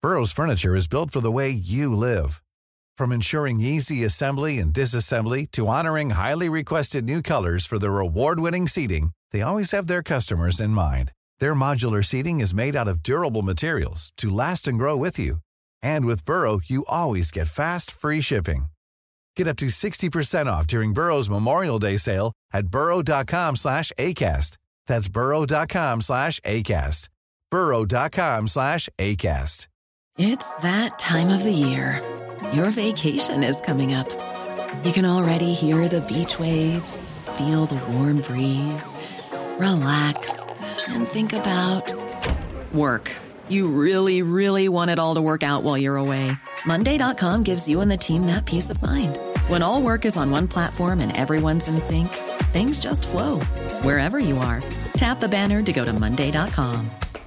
Burrow's furniture is built for the way you live. From ensuring easy assembly and disassembly to honoring highly requested new colors for their award-winning seating, they always have their customers in mind. Their modular seating is made out of durable materials to last and grow with you. And with Burrow, you always get fast, free shipping. Get up to 60% off during Burrow's Memorial Day sale at burrow.com/ACAST. That's burrow.com/ACAST. burrow.com/ACAST. It's that time of the year. Your vacation is coming up. You can already hear the beach waves, feel the warm breeze, relax, and think about work. You really, really want it all to work out while you're away. Monday.com gives you and the team that peace of mind. When all work is on one platform and everyone's in sync, things just flow. Wherever you are, tap the banner to go to Monday.com.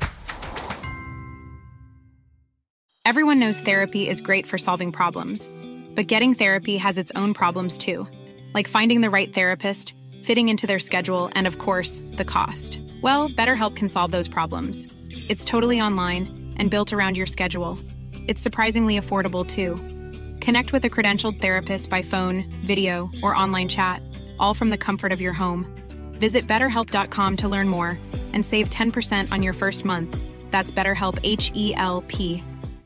Everyone knows therapy is great for solving problems, but getting therapy has its own problems too, like finding the right therapist, fitting into their schedule, and of course, the cost. Well, BetterHelp can solve those problems. It's totally online and built around your schedule. It's surprisingly affordable too. Connect with a credentialed therapist by phone, video, or online chat, all from the comfort of your home. Visit BetterHelp.com to learn more and save 10% on your first month. That's BetterHelp, H-E-L-P.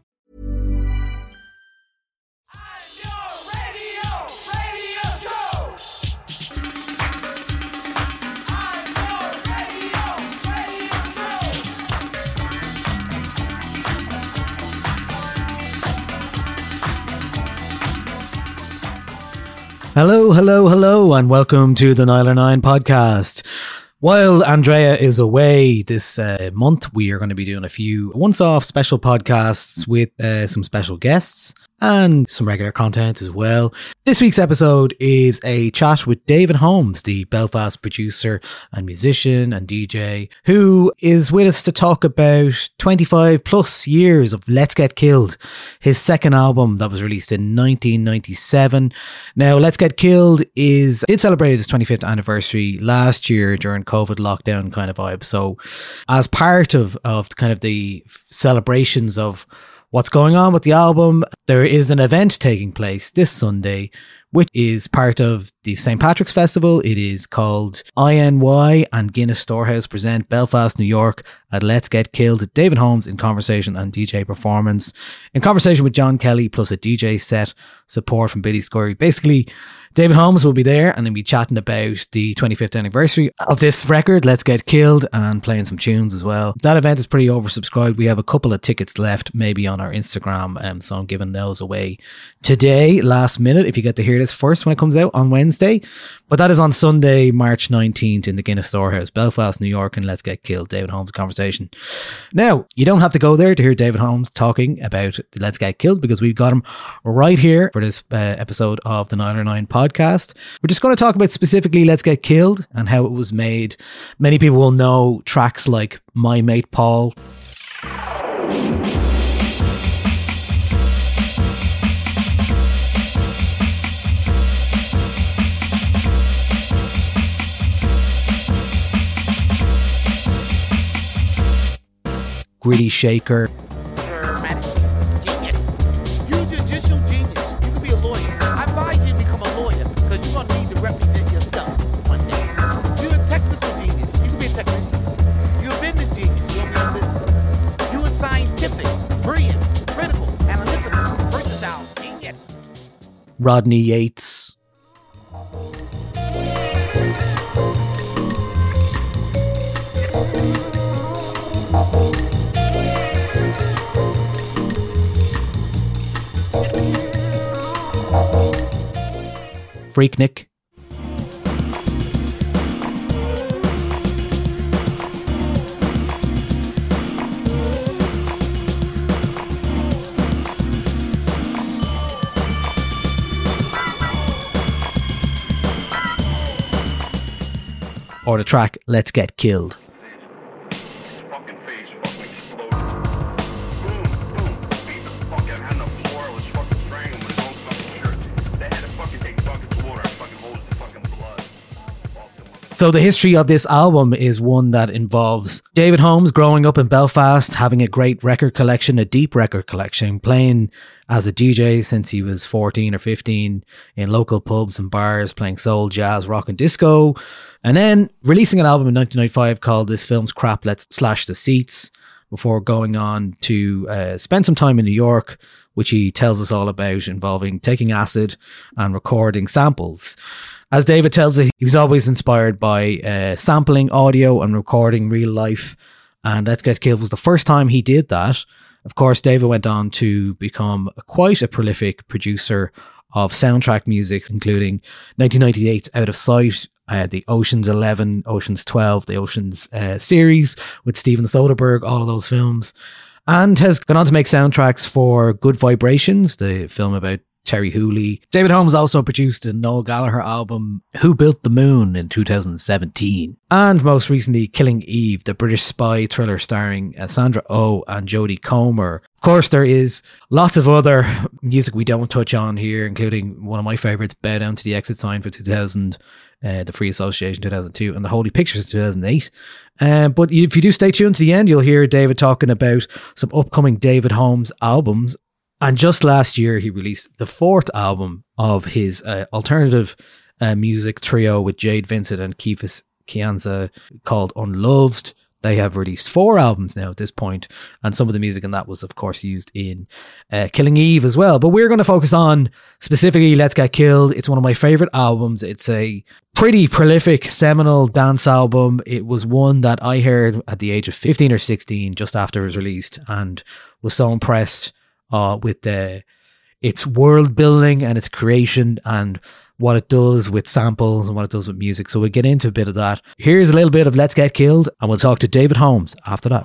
Hello, and welcome to the Niler 9 podcast. While Andrea is away this month, we are going to be doing a few once-off special podcasts with some special guests and some regular content as well. This week's episode is a chat with David Holmes, the Belfast producer and musician and DJ, who is with us to talk about 25 plus years of Let's Get Killed, his second album that was released in 1997. Now, Let's Get Killed did celebrate its 25th anniversary last year during COVID lockdown kind of vibe. So as part of kind of the celebrations of what's going on with the album, there is an event taking place this Sunday, which is part of the St. Patrick's Festival. It is called INY and Guinness Storehouse present Belfast, New York at Let's Get Killed. David Holmes in conversation and DJ performance. In conversation with John Kelly plus a DJ set, support from Billy Scurry. Basically, David Holmes will be there and then be chatting about the 25th anniversary of this record, Let's Get Killed, and playing some tunes as well. That event is pretty oversubscribed. We have a couple of tickets left, maybe on our Instagram, so I'm giving those away today, last minute, if you get to hear this first when it comes out on Wednesday. But that is on Sunday, March 19th in the Guinness Storehouse, Belfast, New York, and Let's Get Killed, David Holmes conversation. Now, you don't have to go there to hear David Holmes talking about Let's Get Killed, because we've got him right here for this episode of the Niler 9 podcast. We're just going to talk about specifically Let's Get Killed and how it was made. Many people will know tracks like My Mate Paul, Gritty Shaker, Rodney Yates, Freaknik, or the track Let's Get Killed. So the history of this album is one that involves David Holmes growing up in Belfast, having a great record collection, a deep record collection, playing as a DJ since he was 14 or 15 in local pubs and bars, playing soul, jazz, rock and disco. And then releasing an album in 1995 called This Film's Crap, Let's Slash the Seats, before going on to spend some time in New York, which he tells us all about, involving taking acid and recording samples. As David tells it, he was always inspired by sampling audio and recording real life. And Let's Get Killed was the first time he did that. Of course, David went on to become quite a prolific producer of soundtrack music, including 1998's Out of Sight, the Ocean's 11, Ocean's 12, the Ocean's series with Steven Soderbergh, all of those films. And has gone on to make soundtracks for Good Vibrations, the film about Terry Hooley. David Holmes also produced the Noel Gallagher album Who Built the Moon in 2017. And most recently, Killing Eve, the British spy thriller starring Sandra Oh and Jodie Comer. Of course, there is lots of other music we don't touch on here, including one of my favourites, Bow Down to the Exit Sign for 2000, The Free Association 2002, and The Holy Pictures 2008. But if you do stay tuned to the end, you'll hear David talking about some upcoming David Holmes albums. And just last year, he released the fourth album of his alternative music trio with Jade Vincent and Keith Kianza called Unloved. They have released 4 albums now at this point, and some of the music in that was, of course, used in Killing Eve as well. But we're going to focus on specifically Let's Get Killed. It's one of my favorite albums. It's a pretty prolific, seminal dance album. It was one that I heard at the age of 15 or 16, just after it was released, and was so impressed with its world building and its creation and what it does with samples and what it does with music. So we'll get into a bit of that. Here's a little bit of Let's Get Killed, and we'll talk to David Holmes after that.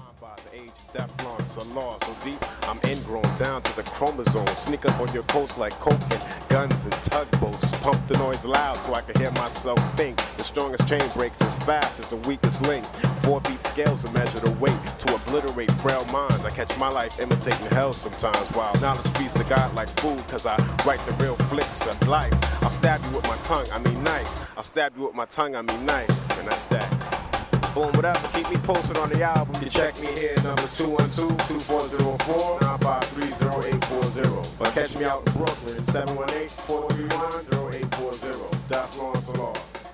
I'm ingrown down to the chromosome. Sneak up on your coast like coke and guns and tugboats. Pump the noise loud so I can hear myself think. The strongest chain breaks as fast as the weakest link. 4-beat scales to measure the weight to obliterate frail minds. I catch my life imitating hell sometimes while knowledge feasts a god like food, cause I write the real flicks of life. I'll stab you with my tongue, I mean knife. I'll stab you with my tongue, I mean knife. And that's that. Boom, whatever, keep me posted on the album. You check me here, numbers 212-2404-953-0840. But catch me out in Brooklyn, 718-431-0840. Dot Lawrence Law.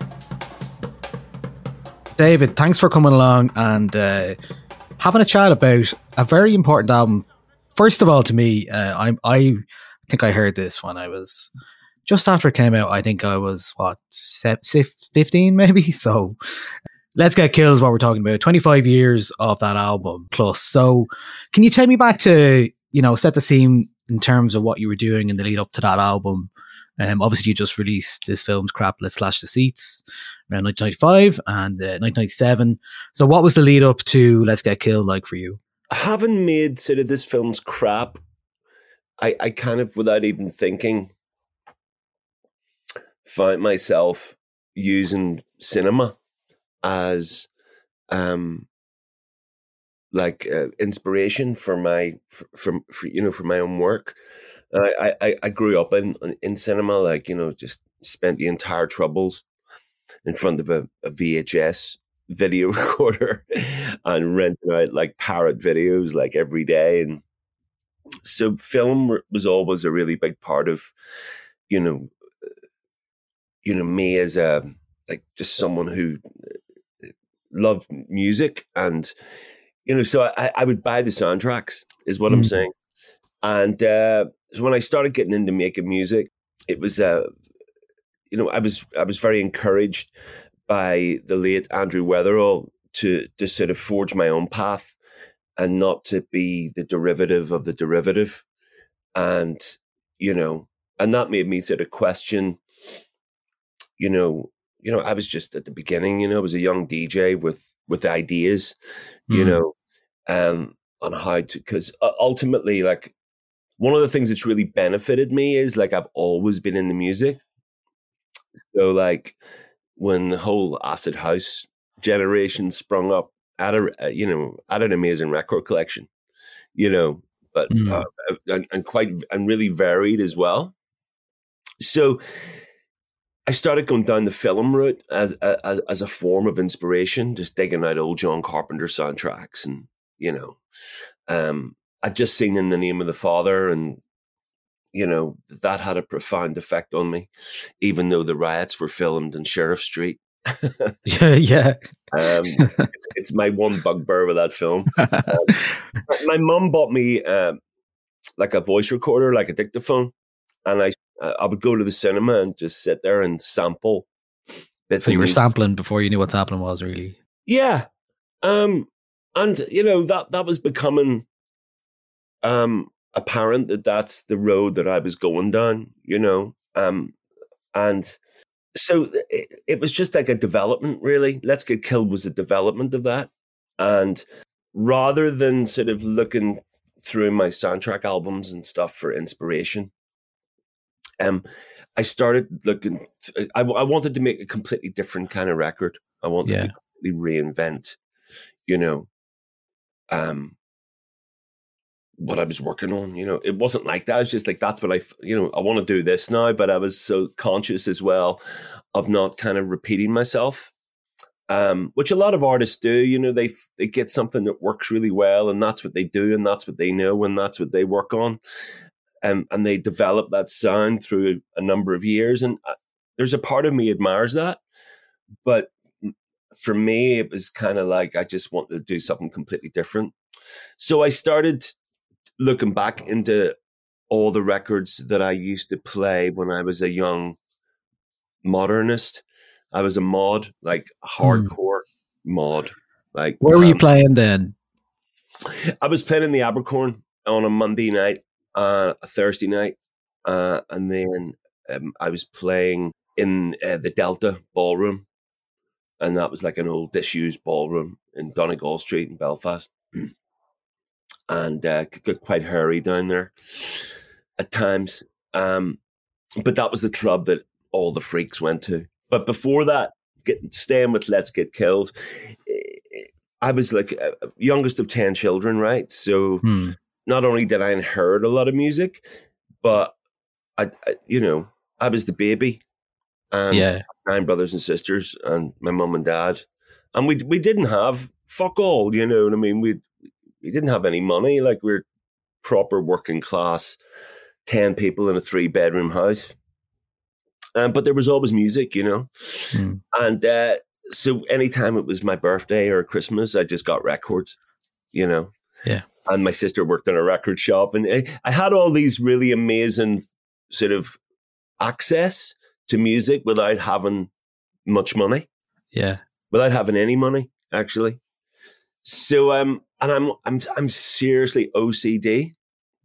David, thanks for coming along and having a chat about a very important album. First of all, to me, I think I heard this when I was just after it came out. I think I was 15 maybe. So Let's Get Killed is what we're talking about. 25 years of that album plus. So can you take me back to, set the scene in terms of what you were doing in the lead up to that album? Obviously you just released This Film's Crap, Let's Slash the Seats around 1995 and 1997. So what was the lead up to Let's Get Killed like for you? Having made sort of This Film's Crap, I kind of, without even thinking, found myself using cinema as inspiration for my own work. I grew up in cinema, just spent the entire Troubles in front of a VHS video recorder and renting out parrot videos every day. And so film was always a really big part of, me as just someone who loved music. And, so I would buy the soundtracks is what I'm saying. And so when I started getting into making music, it was, I was very encouraged by the late Andrew Weatherall to sort of forge my own path and not to be the derivative of the derivative. And, and that made me sort of question, I was just at the beginning, I was a young DJ with ideas, on how to, because ultimately, one of the things that's really benefited me is I've always been into music. So when the whole acid house generation sprung up, I had an amazing record collection, but and really varied as well. So I started going down the film route as a form of inspiration, just digging out old John Carpenter soundtracks. And, you know, I'd just seen In the Name of the Father, and, you know, that had a profound effect on me, even though the riots were filmed in Sheriff Street. Yeah. It's my one bugbear with that film. My mum bought me like a voice recorder, like a dictaphone, and I would go to the cinema and just sit there and sample bits. So you were sampling before you knew what sampling was, really? Yeah. And, you know, that was becoming apparent that that's the road that I was going down, you know. And so it was just like a development, really. Let's Get Killed was a development of that. And rather than sort of looking through my soundtrack albums and stuff for inspiration, I started looking. I wanted to make a completely different kind of record. I wanted to completely reinvent, you know, what I was working on. You know, it wasn't like that. It's just like, that's what I want to do this now. But I was so conscious as well of not kind of repeating myself, which a lot of artists do. You know, they get something that works really well, and that's what they do, and that's what they know, and that's what they work on. And they develop that sound through a number of years. And there's a part of me admires that. But for me, it was kind of like, I just wanted to do something completely different. So I started looking back into all the records that I used to play when I was a young modernist. I was a mod, like hardcore mod. Like, where were you playing then? I was playing in the Abercorn on a Monday night, a Thursday night, and then I was playing in the Delta Ballroom, and that was like an old disused ballroom in Donegal Street in Belfast, and could get quite hairy down there at times. But that was the club that all the freaks went to. But before that, staying with Let's Get Killed, I was like youngest of 10 children, right? So not only did I inherit a lot of music, but I was the baby, and 9 brothers and sisters, and my mum and dad, and we didn't have fuck all, you know what I mean? We didn't have any money. Like, we're proper working class, 10 people in a 3-bedroom house, but there was always music, you know, and so anytime it was my birthday or Christmas, I just got records, you know. Yeah. And my sister worked in a record shop, and I had all these really amazing sort of access to music without having much money. Yeah. Without having any money, actually. So, and I'm seriously OCD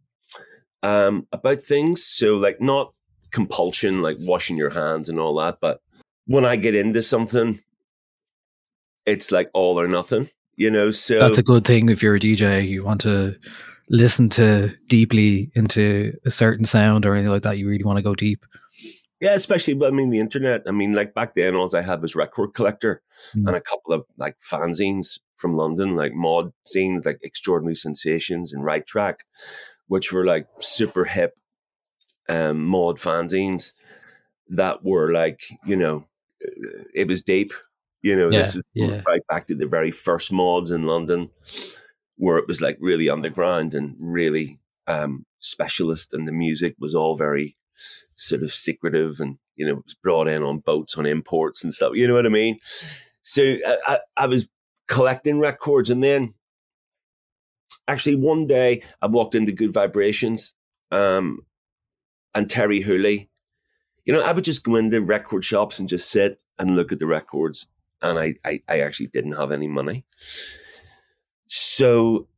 about things. So, like, not compulsion, like washing your hands and all that, but when I get into something, it's like all or nothing. You know, so that's a good thing if you're a DJ. You want to listen to deeply into a certain sound or anything like that. You really want to go deep. Yeah, especially, I mean, the internet. I mean, like back then, all I had was Record Collector and a couple of like fanzines from London, like mod scenes, like Extraordinary Sensations and Right Track, which were like super hip mod fanzines that were like, you know, it was deep. You know, this was right back to the very first mods in London, where it was like really underground and really specialist, and the music was all very sort of secretive, and, you know, it was brought in on boats on imports and stuff. You know what I mean? So I was collecting records, and then actually one day I walked into Good Vibrations, and Terry Hooley. You know, I would just go into record shops and just sit and look at the records. And I actually didn't have any money. So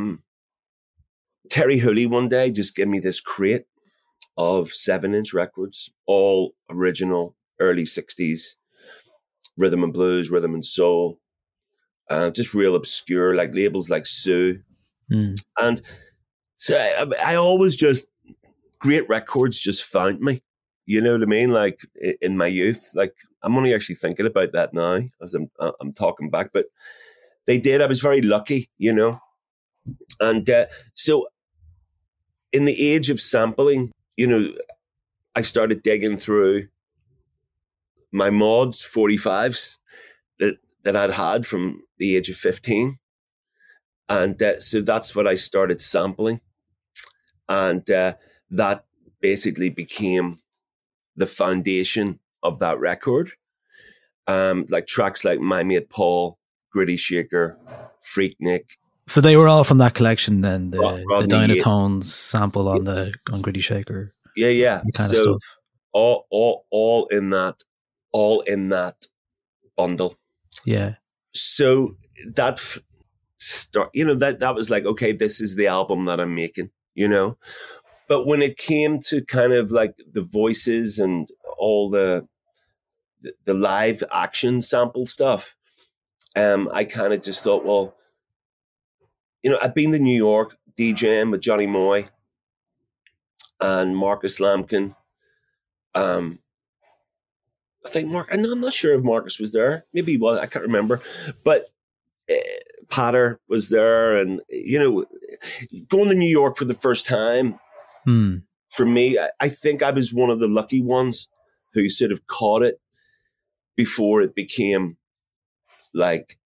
Terry Hooley one day just gave me this crate of 7-inch records, all original, early 60s, rhythm and blues, rhythm and soul, just real obscure, like labels like Sue. And so I always just, great records just found me. You know what I mean? Like in my youth, like I'm only actually thinking about that now as I'm talking back, but they did. I was very lucky, you know. And so in the age of sampling, you know, I started digging through my mods 45s that I'd had from the age of 15. And so that's what I started sampling. And that basically became the foundation of that record. Like tracks like My Mate Paul, Gritty Shaker, Freaknik. So they were all from that collection then, the Rodney Dynatones sample on Gritty Shaker. Yeah. Kind so of stuff. all in that bundle. Yeah. So that that was like, okay, this is the album that I'm making, But when it came to kind of like the voices and all the live action sample stuff, I kind of just thought, well, I'd been to New York DJing with Johnny Moy and Marcus Lampkin. I think I'm not sure if Marcus was there. Maybe he was. I can't remember. But Patter was there, and going to New York for the first time. For me, I think I was one of the lucky ones who sort of caught it before it became like,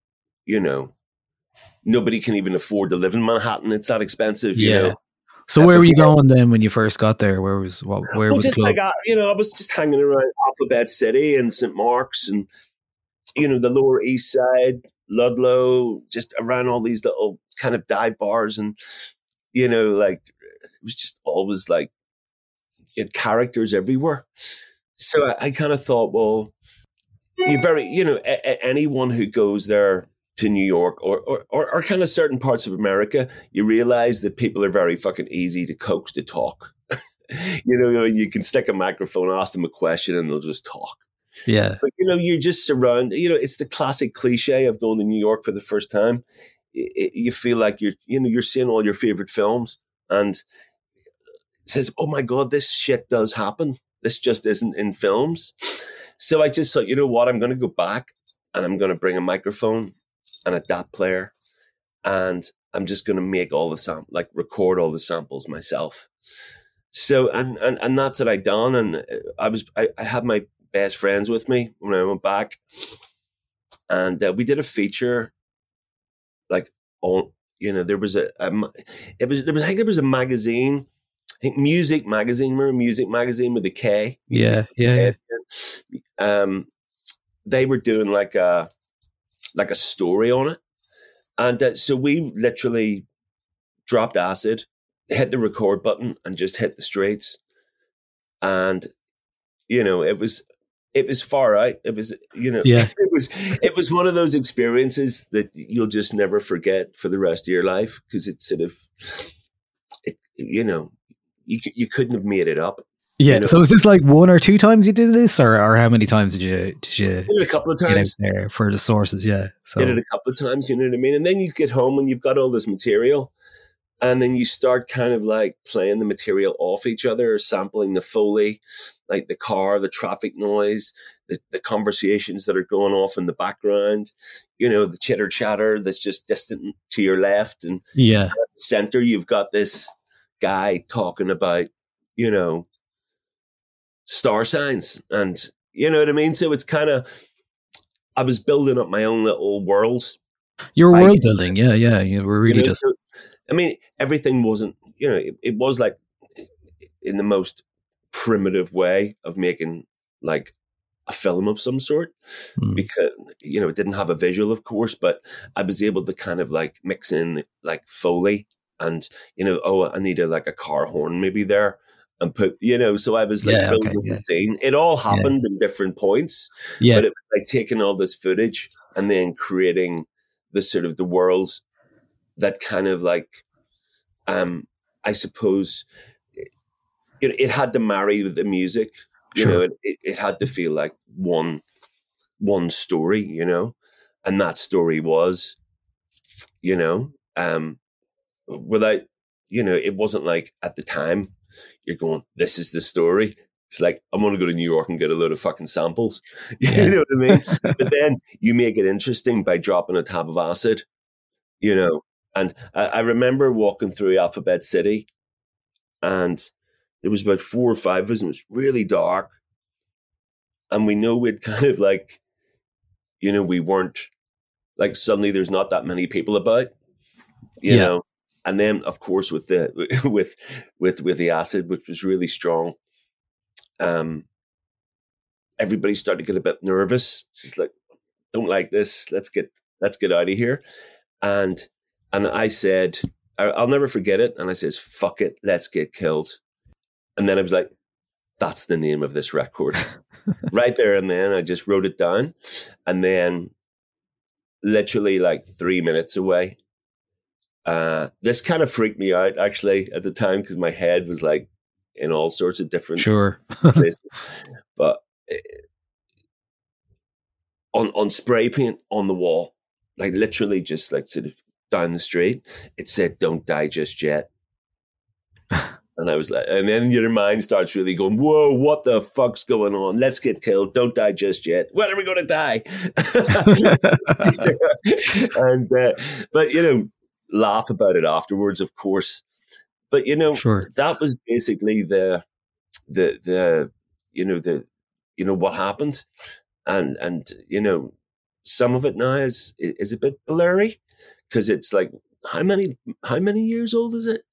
nobody can even afford to live in Manhattan. It's that expensive, you know. So where were you going then when you first got there? Where was the club? I was just hanging around Alphabet City and St. Mark's and, the Lower East Side, Ludlow, just around all these little kind of dive bars. And, like, it was just always like, you had characters everywhere. So I kind of thought, well, anyone who goes there to New York or kind of certain parts of America, you realize that people are very fucking easy to coax to talk. You can stick a microphone, ask them a question, and they'll just talk. Yeah. But, you're just surrounded, it's the classic cliche of going to New York for the first time. You feel like you're seeing all your favorite films and it says, oh my God, this shit does happen. This just isn't in films. So I just thought, you know what, I'm going to go back and I'm going to bring a microphone and a DAT player, and I'm just going to make all the record all the samples myself. So, and that's what I done. And I had my best friends with me when I went back, and we did a feature, like on, there was I think there was a magazine, I think Music Magazine, remember Music Magazine with a K? Yeah. They were doing like a story on it. And so we literally dropped acid, hit the record button and just hit the streets. And, it was far out. It was, it was one of those experiences that you'll just never forget for the rest of your life. Cause it's sort of, you couldn't have made it up. Yeah. So was this like one or two times you did this, or how many times did you did it a couple of times there for the sources? Yeah. So did it a couple of times, you know what I mean? And then you get home and you've got all this material, and then you start kind of like playing the material off each other, sampling the Foley, like the car, the traffic noise, the conversations that are going off in the background, the chitter chatter that's just distant to your left. And at the center, you've got this guy talking about, star signs, and you know what I mean? So it's kind of, I was building up my own little worlds. Your world building. Yeah. You were really just, so, I mean, everything wasn't, it was like in the most primitive way of making like a film of some sort, because, it didn't have a visual, of course, but I was able to kind of like mix in like Foley and, I need a car horn maybe there. And put, so I was like building the scene. It all happened in different points, but it was like taking all this footage and then creating the sort of the worlds that kind of like, I suppose, it had to marry with the music. It had to feel like one story, and that story was, without, it wasn't like at the time. You're going, this is the story. It's like, I'm going to go to New York and get a load of fucking samples. You know what I mean? But then you make it interesting by dropping a tab of acid, And I remember walking through Alphabet City, and there was about 4 or 5 of us, and it was really dark. And we know we'd kind of like, you know, we weren't like, suddenly there's not that many people about, you know. And then of course with the with the acid, which was really strong, everybody started to get a bit nervous. She's like, don't like this. Let's get out of here. And I said, I'll never forget it. And I says, fuck it, let's get killed. And then I was like, that's the name of this record. Right there and then I just wrote it down. And then literally like 3 minutes away, this kind of freaked me out actually at the time, because my head was like in all sorts of different places. But on spray paint on the wall, like literally just like sort of down the street, it said, "Don't die just yet." And I was like, and then your mind starts really going, whoa, what the fuck's going on? Let's get killed. Don't die just yet. When are we going to die? And, but, you know, laugh about it afterwards, of course. But, you know, that was basically the what happened. And, you know, some of it now is a bit blurry, because it's like, how many years old is it?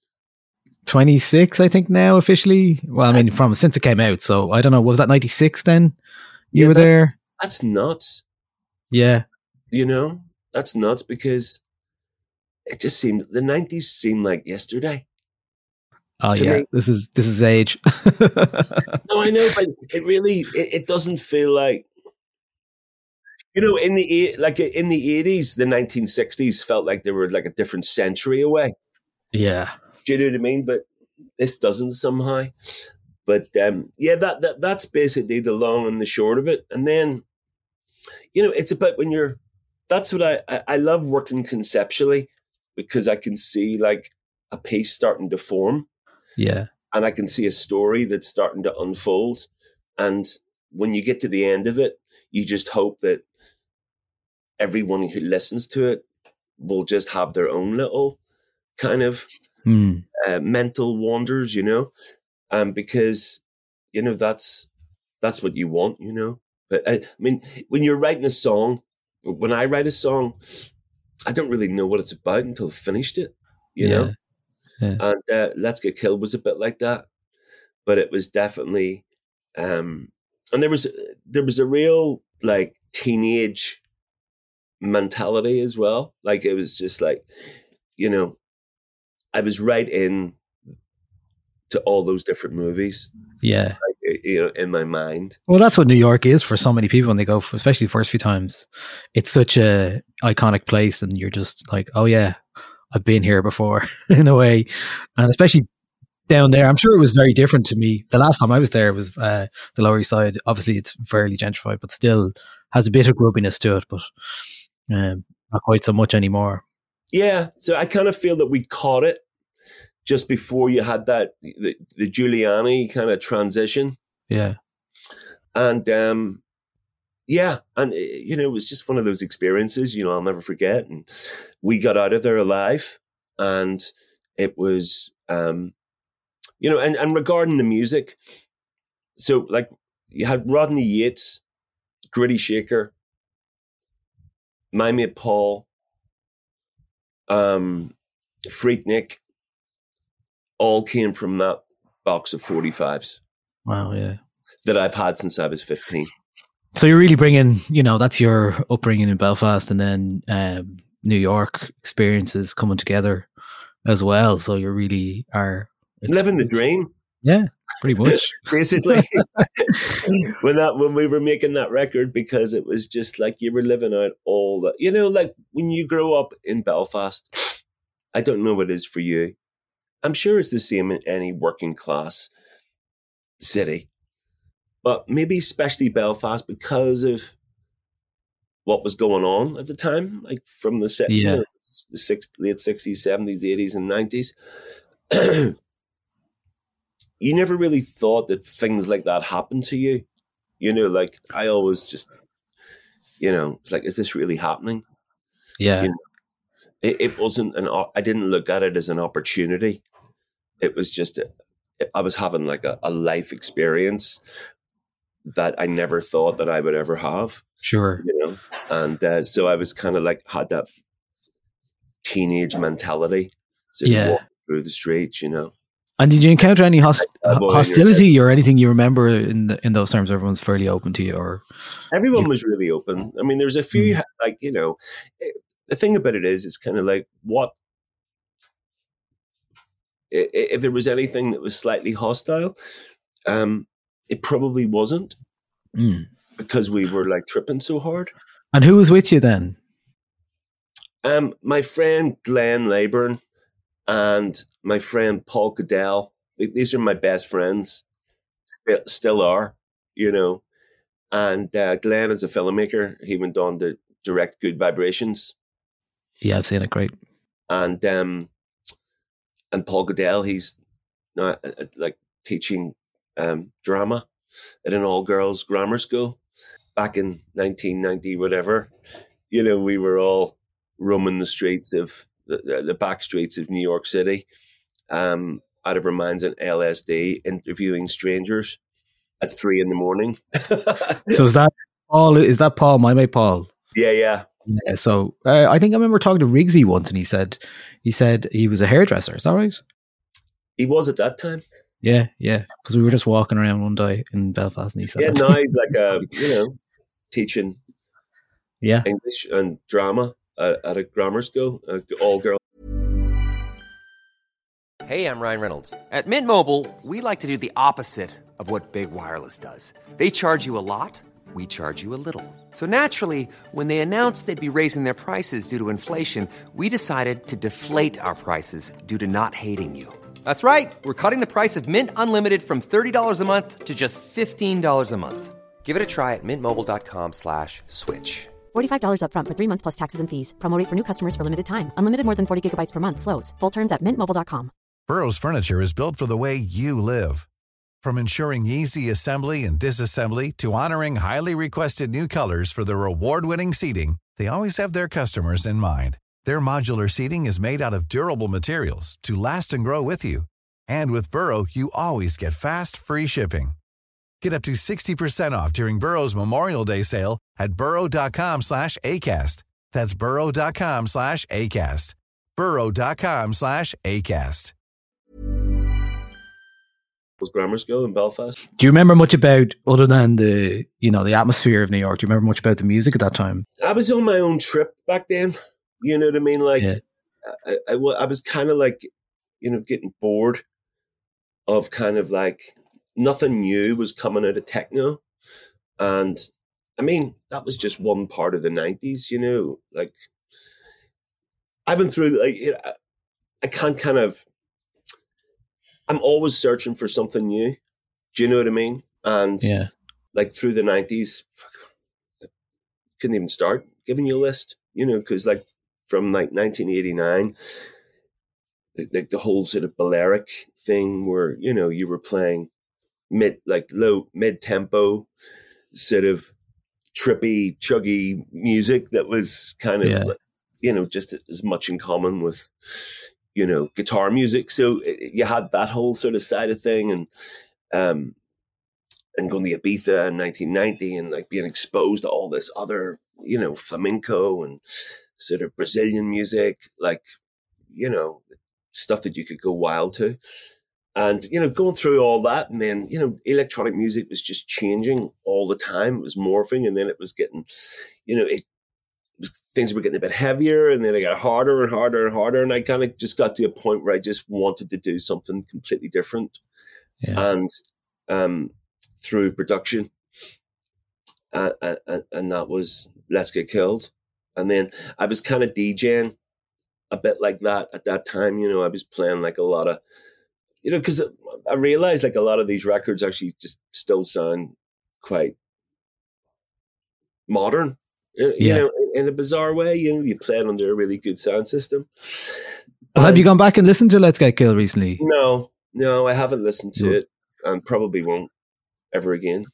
26, I think now officially. Well, I mean, since it came out. So I don't know. Was that 96 then? You were there? That's nuts. Yeah. You know, that's nuts, because it just seemed, the 90s seemed like yesterday. Oh yeah, me. This is age. No, I know, but it really, it doesn't feel like, you know, in the 80s, the 1960s felt like they were like a different century away. Yeah. Do you know what I mean? But this doesn't somehow. But yeah, that's basically the long and the short of it. And then, you know, it's about when you're, that's what I love working conceptually, because I can see like a piece starting to form. Yeah. And I can see a story that's starting to unfold. And when you get to the end of it, you just hope that everyone who listens to it will just have their own little kind of mental wanders, you know, because, you know, that's what you want, you know. But I mean, when you're writing a song, when I write a song, I don't really know what it's about until I've finished it, you know. Yeah. And Let's Get Killed was a bit like that, but it was definitely, and there was a real like teenage mentality as well. Like it was just like, you know, I was right in to all those different movies. Yeah. Like, you know, in my mind. Well, that's what New York is for so many people when they go, especially the first few times. It's such a iconic place, and you're just like, oh yeah, I've been here before in a way. And especially down there, I'm sure it was very different to me. The last time I was there was the Lower East Side. Obviously, it's fairly gentrified, but still has a bit of grubbiness to it, but not quite so much anymore. Yeah, so I kind of feel that we caught it just before you had that the Giuliani kind of transition. Yeah, and yeah, and you know, it was just one of those experiences, you know, I'll never forget. And we got out of there alive, and it was, you know, and regarding the music, so like you had Rodney Yates, Gritty Shaker, my mate Paul, Freaknik, all came from that box of 45s. Wow, yeah. That I've had since I was 15. So you're really bringing, you know, that's your upbringing in Belfast, and then New York experiences coming together as well. So you really are living the dream. Yeah, pretty much. Basically, when we were making that record, because it was just like you were living out all that, you know, like when you grow up in Belfast, I don't know what it is for you. I'm sure it's the same in any working class city, but maybe especially Belfast because of what was going on at the time, like from the you know, late 60s, 70s, 80s, and 90s. You never really thought that things like that happened to you. You know, like I always just, you know, it's like, is this really happening? Yeah. You know, it wasn't I didn't look at it as an opportunity. It was just, I was having like a life experience that I never thought that I would ever have. Sure. You know, and so I was kind of like had that teenage mentality, sort of walking through the streets, you know. And did you encounter any hostility or anything you remember in those terms? Everyone's fairly open to you, or everyone was really open. I mean, there's a few like, you know, the thing about it is, it's kind of like, what if there was anything that was slightly hostile? It probably wasn't, because we were like tripping so hard. And who was with you then? My friend Glenn Leyburn and my friend Paul Goodell. These are my best friends, still are, you know. And Glenn is a filmmaker. He went on to direct Good Vibrations. Yeah, I've seen it. Great. And Paul Goodell, he's now like teaching drama at an all-girls grammar school. Back in 1990, whatever, you know, we were all roaming the streets of the back streets of New York City, out of our minds on LSD, interviewing strangers at 3 a.m. So is that Paul? Is that Paul? My mate Paul. Yeah. So I think I remember talking to Riggsy once, and he said he was a hairdresser. Is that right? He was at that time. Yeah. Because we were just walking around one day in Belfast, and he said, "Yeah, now he's like teaching, English and drama at a grammar school, all girls." Hey, I'm Ryan Reynolds. At Mint Mobile, we like to do the opposite of what Big Wireless does. They charge you a lot, we charge you a little. So naturally, when they announced they'd be raising their prices due to inflation, we decided to deflate our prices due to not hating you. That's right. We're cutting the price of Mint Unlimited from $30 a month to just $15 a month. Give it a try at mintmobile.com/switch. $45 up front for 3 months plus taxes and fees. Promo rate for new customers for limited time. Unlimited more than 40 gigabytes per month. Slows full terms at mintmobile.com. Burrow's furniture is built for the way you live. From ensuring easy assembly and disassembly to honoring highly requested new colors for their award-winning seating, they always have their customers in mind. Their modular seating is made out of durable materials to last and grow with you. And with Burrow, you always get fast, free shipping. Get up to 60% off during Burrow's Memorial Day sale at burrow.com/ACAST. That's burrow.com/ACAST. burrow.com/ACAST. Grammar school in Belfast. Do you remember much about, other than the atmosphere of New York, do you remember much about the music at that time? I was on my own trip back then. You know what I mean? Like, I was kind of like, you know, getting bored of kind of like nothing new was coming out of techno. And I mean, that was just one part of the 90s, you know, like I've been through, like, you know, I can't kind of, I'm always searching for something new. Do you know what I mean? And like through the 90s, couldn't even start giving you a list, you know, because like from like 1989, like the whole sort of Balearic thing where, you know, you were playing mid-tempo, sort of trippy, chuggy music that was kind of, you know, just as much in common with, you know, guitar music. So you had that whole sort of side of thing, and going to Ibiza in 1990 and like being exposed to all this other, you know, flamenco and sort of Brazilian music, like, you know, stuff that you could go wild to. And, you know, going through all that, and then, you know, electronic music was just changing all the time. It was morphing, and then it was getting, you know, things were getting a bit heavier, and then it got harder and harder and harder. And I kind of just got to a point where I just wanted to do something completely different. And through production, and that was Let's Get Killed. And then I was kind of DJing a bit like that at that time. You know, I was playing like a lot of, you know, because I realized like a lot of these records actually just still sound quite modern, you know, in a bizarre way. You know, you play it under a really good sound system. Well, have you gone back and listened to Let's Get Killed recently? No, I haven't listened to it, and probably won't ever again.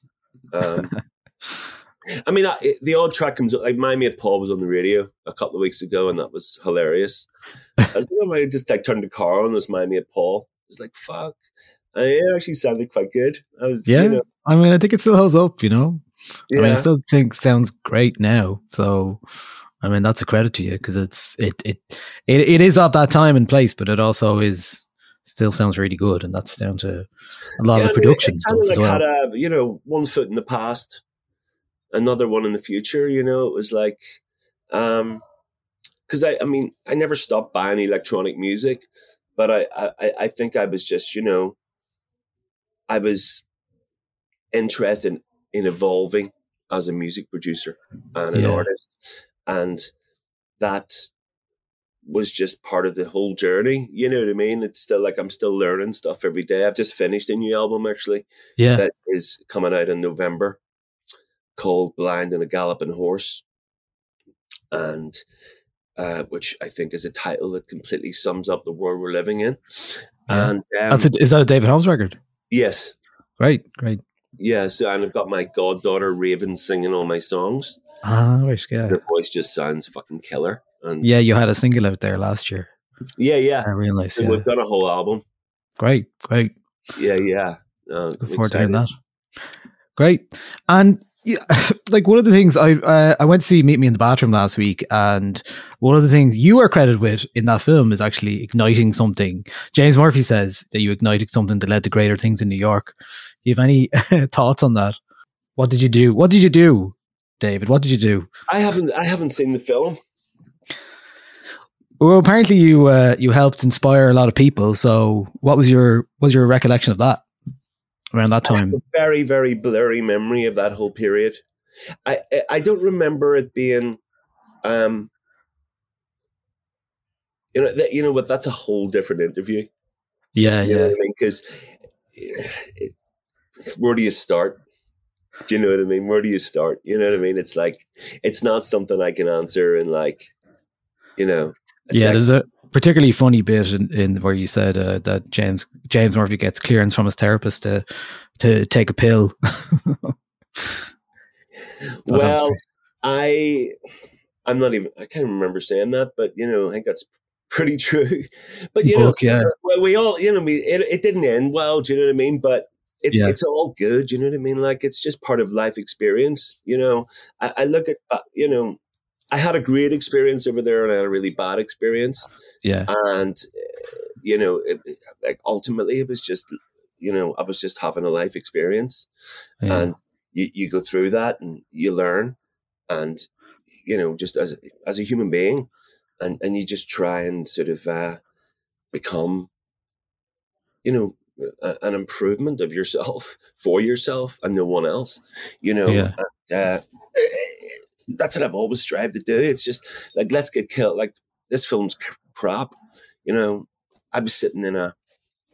I mean, the odd track comes up. Like my mate Paul was on the radio a couple of weeks ago, and that was hilarious. I just like turned the car on. It was my mate Paul. It's like, fuck, And it actually sounded quite good. I was, Yeah. you know, I mean, I think it still holds up, you know. I mean, I Yeah. still think sounds great now. So, I mean, that's a credit to you because it is of that time and place, but it also still sounds really good, and that's down to a lot of the production it stuff kinda as well. had a, you know, one foot in the past, another one in the future. You know, it was like, because I mean, I never stopped buying electronic music, but I think I was just, you know, I was interested in evolving as a music producer and an artist, and that was just part of the whole journey. You know what I mean? It's still like I'm still learning stuff every day. I've just finished a new album actually, that is coming out in November, called "Blind and a Galloping Horse," and which I think is a title that completely sums up the world we're living in. Yeah. And is that a David Holmes record? yes, Great. yeah. So, and I've got my goddaughter Raven singing all my songs. Right, yeah. Her voice just sounds fucking killer. And Yeah, you had a single out there last year. yeah. I realized. So Yeah. we've got a whole album. Great. Yeah. Look forward to hearing that. Great. And yeah, like one of the things I went to see Meet Me in the Bathroom last week, and one of the things you are credited with in that film is actually igniting something. James Murphy says that you ignited something that led to greater things in New York. Do you have any thoughts on that? What did you do, David? What did you do? I haven't seen the film. Well, apparently you helped inspire a lot of people. So, what was your recollection of that around that time? I have a very, very blurry memory of that whole period. I don't remember it being, you know what? That's a whole different interview. Yeah, You know what I mean? Because where do you start? Do you know what I mean? Where do you start? You know what I mean? It's like, it's not something I can answer in like, you know. There's a particularly funny bit in where you said that James Murphy gets clearance from his therapist to take a pill. Well, I can't remember saying that, but you know, I think that's pretty true. But you know, well, we all, you know, it didn't end well. Do you know what I mean? But it's all good. Do you know what I mean? Like, it's just part of life experience. You know, I look at, you know, I had a great experience over there and I had a really bad experience. Yeah. And, you know, like ultimately it was just, you know, I was just having a life experience. Yeah. And you go through that and you learn, and, you know, just as a human being, and you just try and sort of become, you know, an improvement of yourself for yourself and no one else, you know. Yeah. And, that's what I've always strived to do. It's just like, let's get killed. Like, this film's crap. You know, I was sitting in a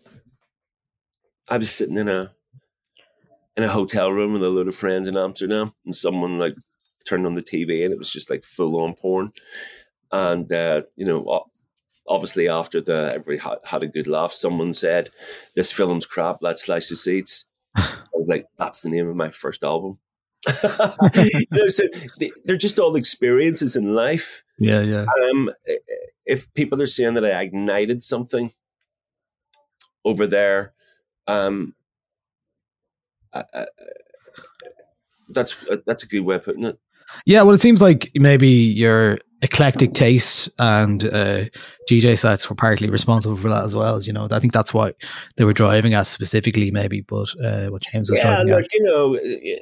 hotel room with a load of friends in Amsterdam, and someone like turned on the TV and it was just like full on porn. And, you know, obviously after everybody had a good laugh, someone said, "This film's crap, let's slice the seats." I was like, that's the name of my first album. You know, so they're just all experiences in life. Yeah. If people are saying that I ignited something over there, that's a good way of putting it. Yeah, well, it seems like maybe your eclectic taste and DJ sets were partly responsible for that as well. You know, I think that's what they were driving at specifically, maybe. But what James was driving at, you know,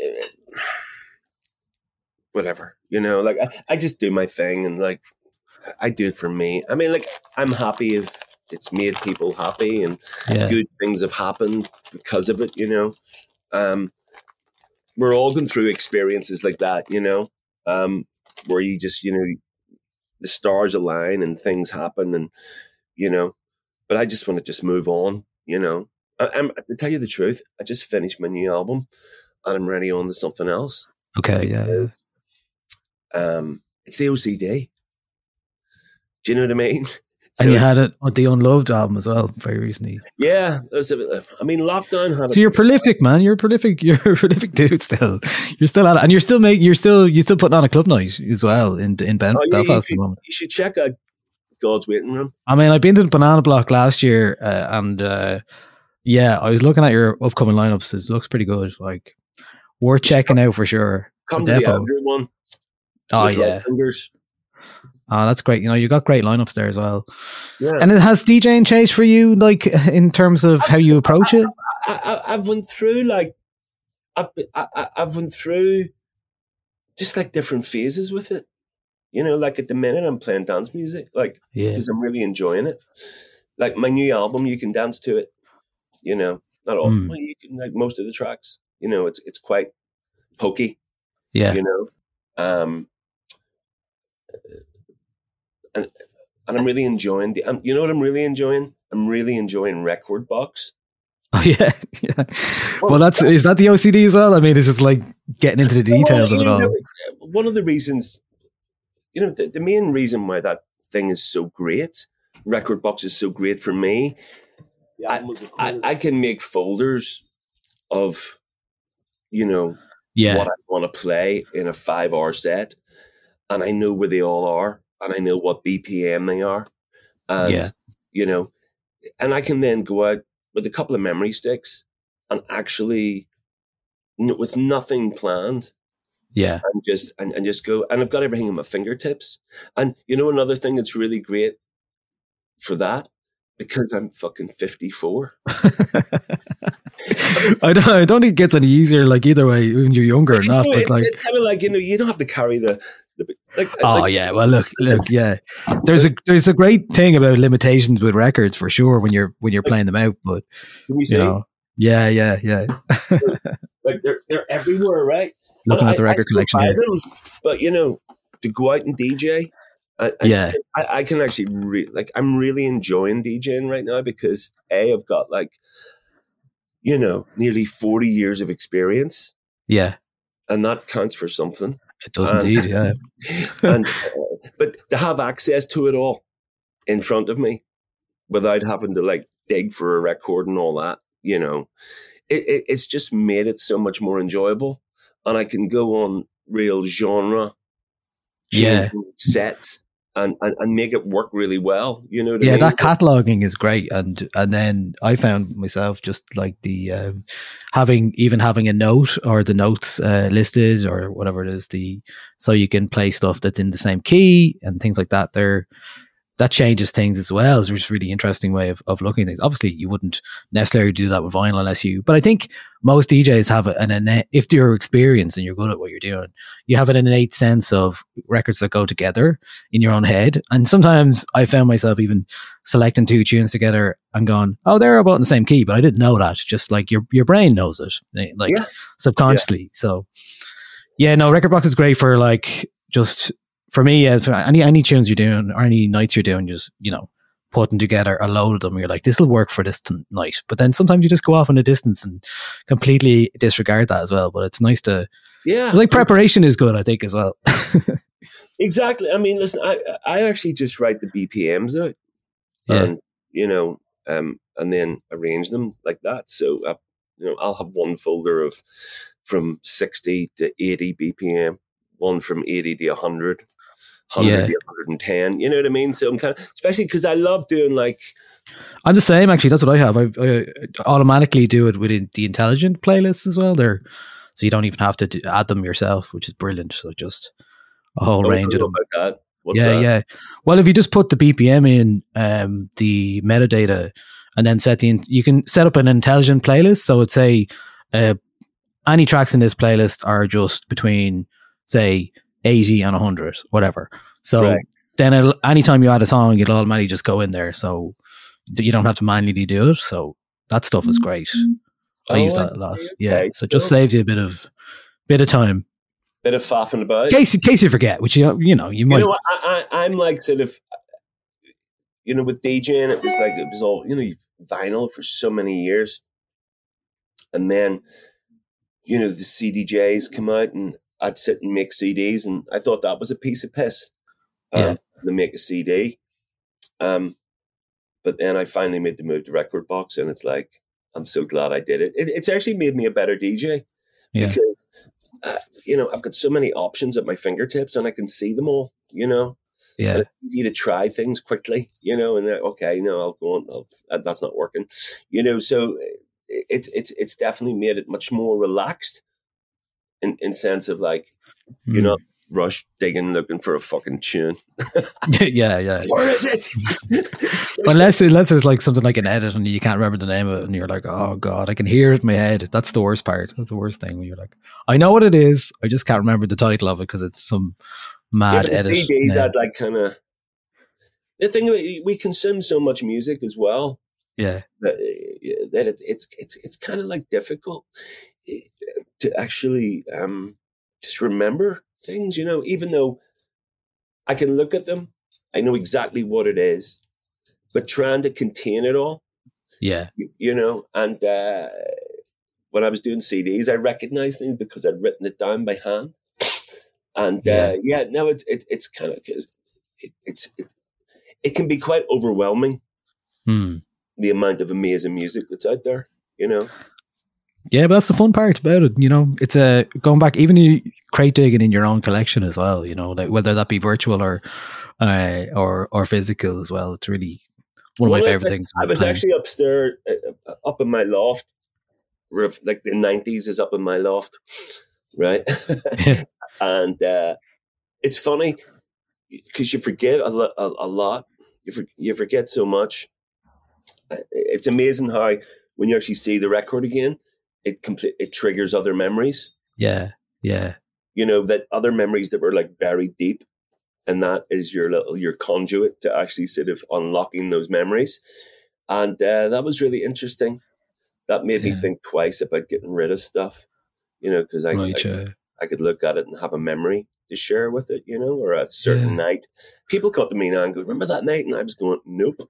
whatever. You know, like I just do my thing, and like I do it for me. I mean, like, I'm happy if it's made people happy, and good things have happened because of it. You know, we're all going through experiences like that. You know. Where you just, you know, the stars align and things happen, and, you know, but I just want to just move on, you know. I'm to tell you the truth, I just finished my new album and I'm ready on to something else. Okay, yeah. It's the OCD. Do you know what I mean? So, and you had it with the Unloved album as well very recently. Yeah, I mean, lockdown had. So you're prolific, man. You're a prolific dude. Still, you're still at it, and you're still putting on a club night as well in Belfast at the moment. You should check out God's Waiting Room. I mean, I've been to the Banana Block last year, and Yeah, I was looking at your upcoming lineups. It looks pretty good. Like, worth checking out for sure. Come to the Andrew one. Oh yeah. Fingers. Oh, that's great. You know, you got great lineups there as well. Yeah. And it has DJing changed for you, like in terms of how you approach it? I've went through like I've went through just like different phases with it. You know, like at the minute I'm playing dance music, like because I'm really enjoying it. Like my new album, you can dance to it. You know, not all. Well, you can like most of the tracks. You know, it's quite pokey. Yeah. You know, and I'm really enjoying you know what I'm really enjoying? I'm really enjoying Record Box. Oh yeah, yeah. Well, is that the OCD as well? I mean, it's just like getting into the details of it all. One of the reasons, you know, the main reason why that thing is so great, Record Box is so great for me. I can make folders of, you know, what I want to play in a 5-hour set, and I know where they all are, and I know what BPM they are, and you know, and I can then go out with a couple of memory sticks and actually, with nothing planned, and just go, and I've got everything at my fingertips. And you know, another thing that's really great for that, because I'm fucking 54. I don't think it gets any easier, like either way, when you're younger or not. But like, it's kind of like, you know, you don't have to carry the yeah. Well, look, yeah. There's a great thing about limitations with records for sure when you're playing them out. But you know, yeah. So, like they're everywhere, right? Looking at the record collection, but you know, to go out and DJ. I can actually I'm really enjoying DJing right now because I've got like, you know, nearly 40 years of experience. Yeah. And that counts for something. It does indeed, yeah. And but to have access to it all in front of me without having to like dig for a record and all that, you know, it's just made it so much more enjoyable. And I can go on real genre sets and make it work really well. You know what I mean? That cataloging is great. And then I found myself just like the having a note or the notes listed or whatever it is, so you can play stuff that's in the same key and things like that. That changes things as well. It's just a really interesting way of looking at things. Obviously, you wouldn't necessarily do that with vinyl but I think most DJs have if you're experienced and you're good at what you're doing, you have an innate sense of records that go together in your own head. And sometimes I found myself even selecting 2 tunes together and going, oh, they're about in the same key, but I didn't know that. Just like your brain knows it, like subconsciously. Yeah. So Record Box is great for like just. For me, any tunes you're doing or any nights you're doing, just, you know, putting together a load of them, you're like, this will work for this night. But then sometimes you just go off in a distance and completely disregard that as well. But it's nice to, like preparation is good, I think, as well. Exactly. I mean, listen, I actually just write the BPMs out, and you know, and then arrange them like that. So you know, I'll have one folder from 60 to 80 BPM, one from 80 to 100. 100 to 110, you know what I mean? So I'm kind of, especially because I love doing like, I'm the same actually. That's what I have. I automatically do it within the intelligent playlists as well. So you don't even have to add them yourself, which is brilliant. So just a whole range of them. About that. What's that? Yeah. Well, if you just put the BPM in, the metadata, and then you can set up an intelligent playlist. So it's say any tracks in this playlist are just between, say, 80 and 100, whatever. So then anytime you add a song, it'll automatically just go in there. So you don't have to manually do it. So that stuff is great. I use that a lot. Okay. Yeah. So it just saves you a bit of time. Bit of faffing about. In case you forget, which you know you might. You know, I'm like sort of, you know, with DJing, it was all, you know, vinyl for so many years, and then, you know, the CDJs come out and I'd sit and make CDs, and I thought that was a piece of piss. To make a CD. But then I finally made the move to Record Box, and it's like, I'm so glad I did it. It's actually made me a better DJ because, you know, I've got so many options at my fingertips and I can see them all, you know. Yeah. And it's easy to try things quickly, you know, and then, okay, no, I'll go on. That's not working, you know. So it's definitely made it much more relaxed in sense of like, you're not rush digging looking for a fucking tune. yeah. Where is it? Unless it's like something like an edit and you can't remember the name of it and you're like, oh God, I can hear it in my head. That's the worst part. That's the worst thing when you're like, I know what it is, I just can't remember the title of it because it's some mad edit. CDs had like kind of the thing. We consume so much music as well. Yeah, that it's kind of like difficult to actually just remember things, you know, even though I can look at them, I know exactly what it is, but trying to contain it all, you know. And when I was doing CDs, I recognized things because I'd written it down by hand. And now it's kind of it can be quite overwhelming, the amount of amazing music that's out there, you know. Yeah, but that's the fun part about it, you know. It's going back, even crate digging in your own collection as well, you know, like whether that be virtual or physical as well. It's really one of my favorite things. I was actually upstairs, up in my loft, like the 90s is up in my loft, right? And it's funny because you forget a lot. You forget so much. It's amazing how when you actually see the record again, it triggers other memories. Yeah. You know, that other memories that were like buried deep, and that is your conduit to actually sort of unlocking those memories. And that was really interesting. That made me think twice about getting rid of stuff, you know, because I could look at it and have a memory to share with it, you know, or a certain night. People come to me now and go, remember that night? And I was going, nope.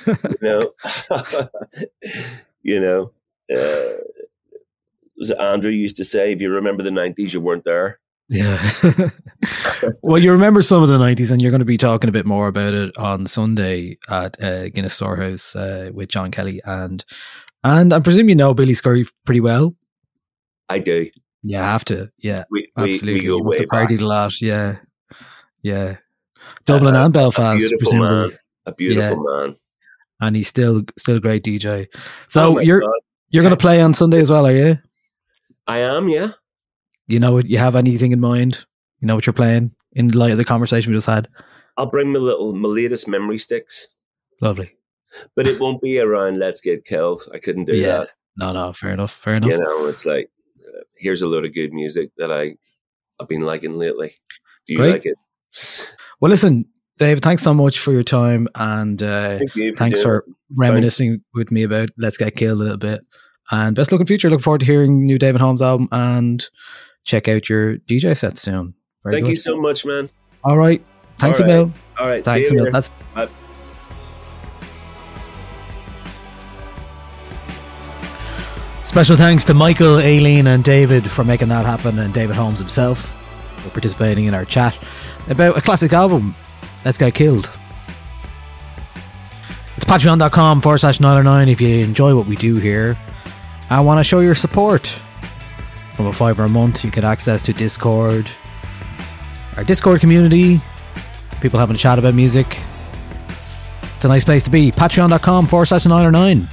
You know, was it Andrew used to say, if you remember the 90s, you weren't there. Yeah. Well, you remember some of the 90s, and you're going to be talking a bit more about it on Sunday at Guinness Storehouse with John Kelly. And I presume you know Billy Scurry pretty well. I do. You have to. Yeah, absolutely. We go you must have partied a lot. Yeah. Dublin and Belfast. A beautiful man. And he's still a great DJ. So you're going to play on Sunday as well, are you? I am, yeah. You know, you have anything in mind? You know what you're playing in light of the conversation we just had? I'll bring my latest memory sticks. Lovely. But it won't be around Let's Get Killed. I couldn't do that. No, fair enough. You know, it's like, here's a load of good music that I've been liking lately. Do you like it? Well, listen, Dave, thanks so much for your time, and thanks for reminiscing with me about Let's Get Killed a little bit. And best luck in future. Looking forward to hearing new David Holmes album, and check out your DJ set soon. Thank you so much, man. All right. Thanks, Emil. All right. Thanks, see you Emil. Bye. Special thanks to Michael, Aileen and David for making that happen, and David Holmes himself for participating in our chat about a classic album, Let's Get Killed. It's patreon.com/Nialler9 if you enjoy what we do here. I want to show your support. From a $5 a month, you get access to Discord, our Discord community, people having a chat about music. It's a nice place to be. Patreon.com/Nialler9.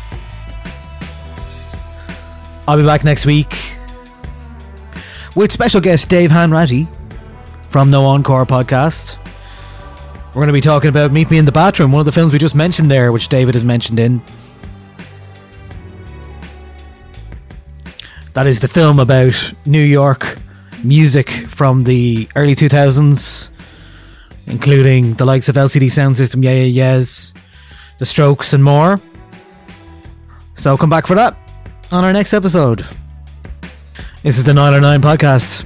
I'll be back next week with special guest Dave Hanratty from No Encore podcast. We're going to be talking about Meet Me in the Bathroom, one of the films we just mentioned there, which David has mentioned in. That is the film about New York music from the early 2000s, including the likes of LCD Soundsystem, Yeah Yeah Yeahs, The Strokes and more. So come back for that on our next episode. This is the Nialler9 podcast.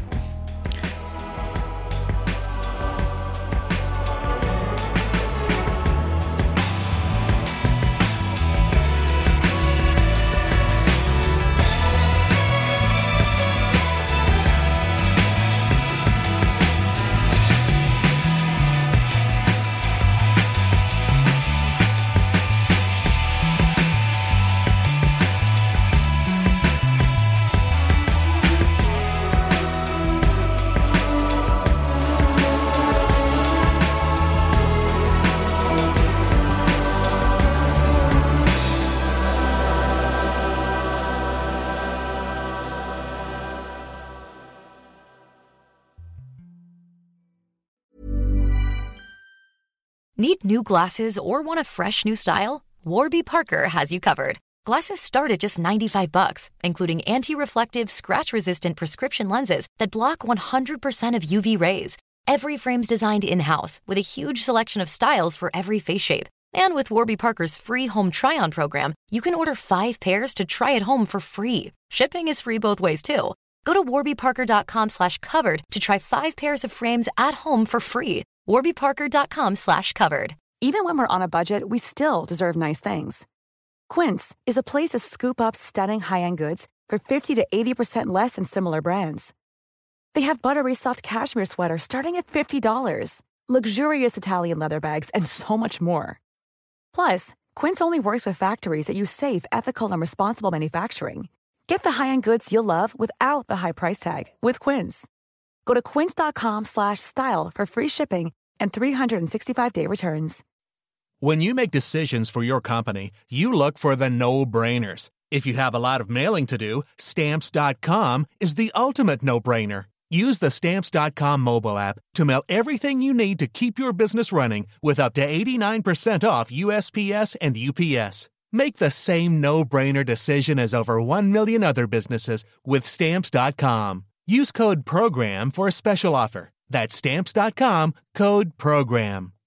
Need new glasses or want a fresh new style? Warby Parker has you covered. Glasses start at just $95, including anti-reflective, scratch-resistant prescription lenses that block 100% of UV rays. Every frame's designed in-house with a huge selection of styles for every face shape. And with Warby Parker's free home try-on program, you can order 5 pairs to try at home for free. Shipping is free both ways, too. Go to warbyparker.com/covered to try 5 pairs of frames at home for free. warbyparker.com/covered. Even when we're on a budget, we still deserve nice things. Quince is a place to scoop up stunning high-end goods for 50 to 80% less than similar brands. They have buttery soft cashmere sweaters starting at $50, luxurious Italian leather bags, and so much more. Plus, Quince only works with factories that use safe, ethical, and responsible manufacturing. Get the high-end goods you'll love without the high price tag with Quince. Go to quince.com/style for free shipping and 365-day returns. When you make decisions for your company, you look for the no-brainers. If you have a lot of mailing to do, Stamps.com is the ultimate no-brainer. Use the Stamps.com mobile app to mail everything you need to keep your business running with up to 89% off USPS and UPS. Make the same no-brainer decision as over 1 million other businesses with Stamps.com. Use code PROGRAM for a special offer. That's Stamps.com, code PROGRAM.